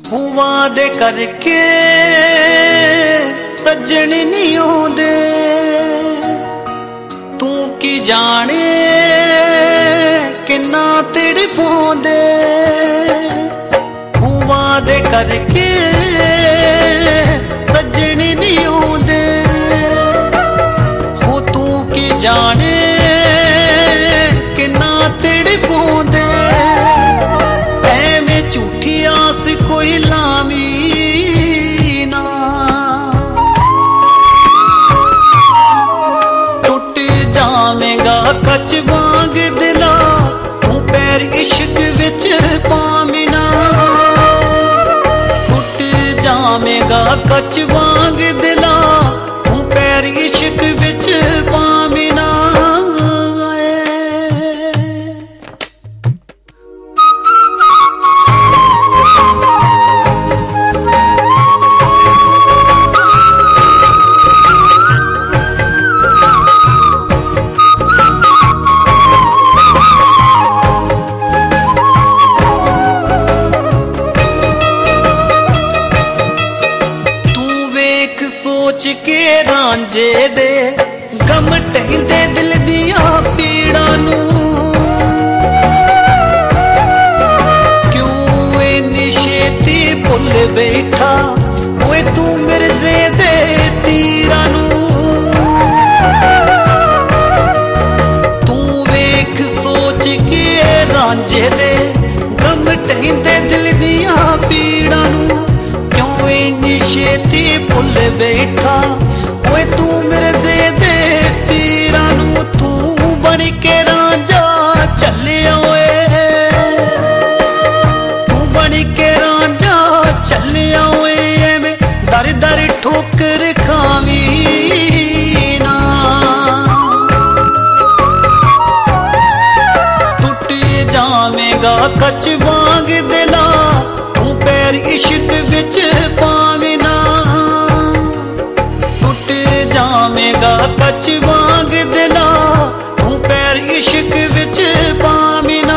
वादे करके सज्जन नहीं आउंदे, तू की जाने किन्ना तड़फाउंदे। वादे करके सज्जन नहीं आउंदे, हो तू की जाने किन्ना तड़फाउंदे। ऐवें झूठी आस कोई लामी ना, टुट जावेगा कच वांग दिला, तू पैर इश्क विच पामिना। टुट जावेगा कच वांग दिला, तू पैर इश्क विच पामिना। सोच के रांझे दे गम ढहिंदे दिल दिया पीड़ा नू, क्यों इन्नी छेती भुल बैठा ओए तू मिर्जे दे तीरा नू। तू वेख सोच के रांझे दे गम ढहिंदे दिल दिया पीड़ा नू, क्यों इन्नी छेती भुल बैठा ओए तू मिर्जे दे तीरा नू। तू बन के रांझा चलिया ओए, तू बन के रांझा चलिया ओए, एवें दर दर ठोकर खावी ना। टुट जावेगा कच वांग दिला, तू पैर इश्क विच पाविना। टुट जावेगा कच वांग दिला, तू पैर इश्क विच पाविना।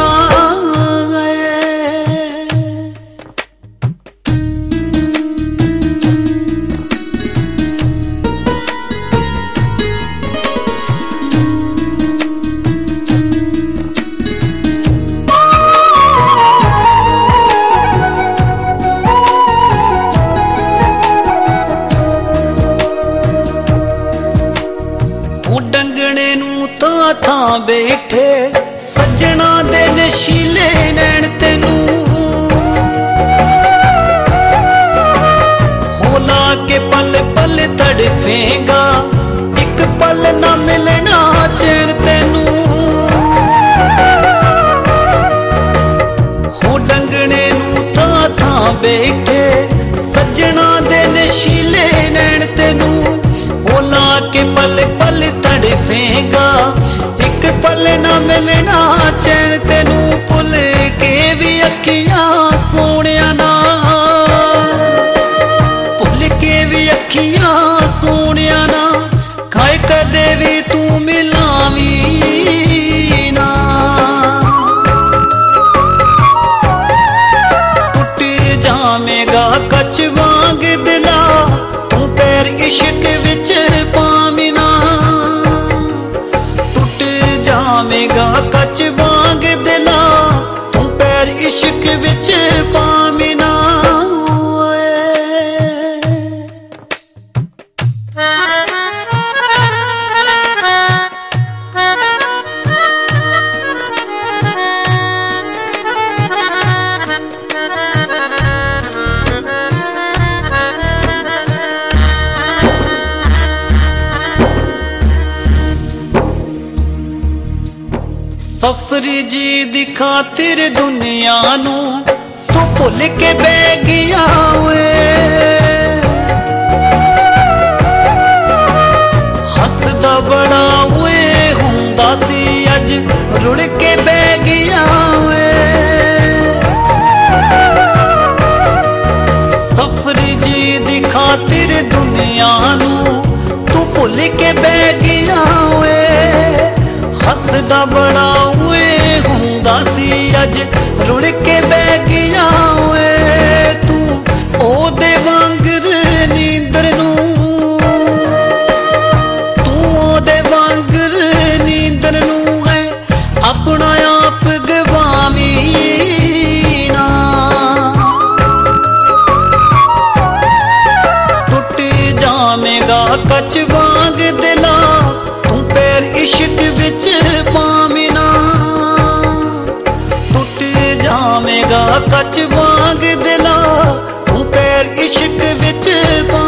डंगने नू था बैठे सज्जना दे नशीले नैन तेनू, होला के पल पल तड़फेगा, एक पल ना मिलना चैन तेनू। हो डंगने नू था बैठे सज्जना दे नशीले नैन तेनू, होला के पल पल तड़फेगा, एक पल ना मिलना चैन तेनू। भुल के भी अखियां सोनिया ना, भुल के भी अखियां सोनिया ना, खाए कदे भी तू मिलावी ना। टुट जावेगा कच वांग दिला, तू पैर इश्क विच पामिना। टुट जावेगा कच वांग दिला, तू पैर इश्क विच पामिना। सफरी जी दी खातिर दुनिया नू तू भुल के बह गया वे, हसदा बड़ा वे हुंदा सी अज रुड़ के बह गया वे। सफरी जी दी खातिर दुनिया नू तू भुल के बह गया वे, हसदा बड़ा वे हुंदा सी अज रुड़ के बह गया वे। तू कच वांग दिला तू पैर इश्क विच पामिना टूट जावेगा कच वांग दिला तू पैर इश्क विच